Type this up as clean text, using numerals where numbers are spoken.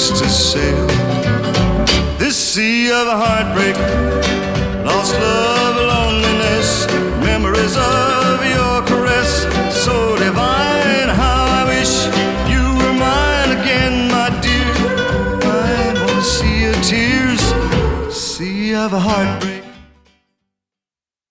used to sail. This sea of heartbreak, lost love, loneliness, memories of your caress, so divine. How I wish you were mine again, my dear. I wanna see your tears, sea of heartbreak.